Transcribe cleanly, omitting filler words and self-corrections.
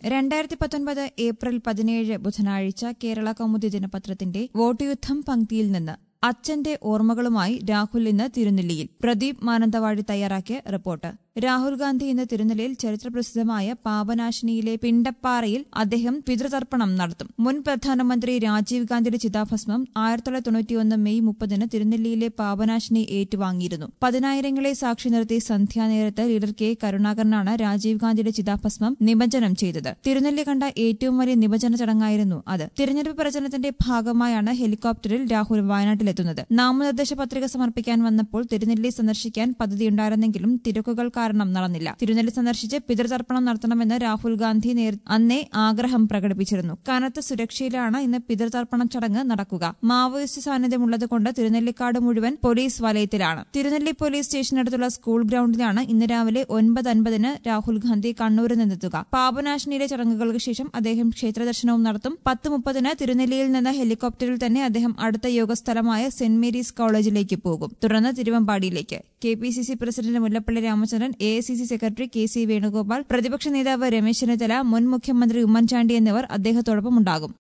2019 April 17 ബുധനാഴ്ച കേരള കൗമുദി ദിനപത്രത്തിന്റെ vote യുദ്ധം പങ്ക്തിയിൽ നിന്ന് അച്ഛന്റെ ഓർമ്മകളുമായി രാഹുൽ ഇന്ന് തിരുനെല്ലിയിൽ. പ്രദീപ് മാനന്തവാടി തയ്യാറാക്കിയ റിപ്പോർട്ട്. രാഹുൽ ഗാന്ധി ഇന്ന് തിരുനെല്ലിയിൽ ചരിത്രപ്രസിദ്ധമായ പാപനാശിനിയിലെ പിണ്ടപ്പാറയിൽ അദ്ദേഹം പിതൃതർപ്പണം നടത്തും. മുൻ പ്രധാനമന്ത്രി രാജീവ് ഗാന്ധിയുടെ ചിതാഭസ്മം 1991 മെയ് 30 തിരുനെല്ലിയിലെ പാപനാശിനി ഏറ്റുവാങ്ങിയിരുന്നു. 10,000ങ്ങളെ സാക്ഷി നിർത്തി സന്ധ്യാനേരത്ത് ലീഡർ കെ കരുണാകരനാണ് രാജീവ് ഗാന്ധിയുടെ ചിതാഭസ്മം നിമജ്ജനം ചെയ്തത്. തിരുനെല്ലി കണ്ട ഏറ്റവും വലിയ നിമജ്ജന ചടങ്ങായിരുന്നു അത്. തിരഞ്ഞെടുപ്പ് പ്രചരണത്തിന്റെ ഭാഗമായാണ് ഹെലികോപ്റ്ററിൽ രാഹുൽ വയനാട്ടിലെത്തുന്നത്. നാമനിർദ്ദേശ പത്രിക സമർപ്പിക്കാൻ വന്നപ്പോൾ തിരുനെല്ലി സന്ദർശിക്കാൻ പദ്ധതിയുണ്ടായിരുന്നെങ്കിലും തിരക്കുകൾ കാരണം നടന്നില്ല. തിരുനെല്ലി സന്ദർശിച്ച് പിതൃതർപ്പണം നടത്തണമെന്ന് രാഹുൽ ഗാന്ധി അന്നേ ആഗ്രഹം പ്രകടിപ്പിച്ചിരുന്നു. കനത്ത സുരക്ഷയിലാണ് ഇന്ന് പിതൃതർപ്പണ ചടങ്ങ് നടക്കുക. മാവോയിസ്റ്റ് സാന്നിധ്യമുള്ളതുകൊണ്ട് തിരുനെല്ലിക്കാട് മുഴുവൻ പോലീസ് വലയത്തിലാണ്. തിരുനെല്ലി പോലീസ് സ്റ്റേഷനടുത്തുള്ള സ്കൂൾ ഗ്രൌണ്ടിലാണ് ഇന്ന് രാവിലെ 9:50 രാഹുൽ ഗാന്ധി കണ്ണൂരിൽ നിന്നെത്തുക. പാപനാശിനിയിലെ ചടങ്ങുകൾക്ക് ശേഷം അദ്ദേഹം ക്ഷേത്രദർശനവും നടത്തും. 10:30 തിരുനെല്ലിയിൽ നിന്ന് ഹെലികോപ്റ്ററിൽ തന്നെ അദ്ദേഹം അടുത്ത യോഗസ്ഥലമായ സെന്റ് മേരീസ് കോളേജിലേക്ക് പോകും. തുടർന്ന് തിരുവമ്പാടിയിലേക്ക്. KPCC president Mullappally Ramachandran, AICC secretary KC Venugopal, പ്രതിപക്ഷ നേതാവ് രമേശ് ചെന്നിത്തല, മുൻ മുഖ്യമന്ത്രി ഉമ്മൻചാണ്ടി എന്നിവർ അദ്ദേഹത്തോടൊപ്പമുണ്ടാകും.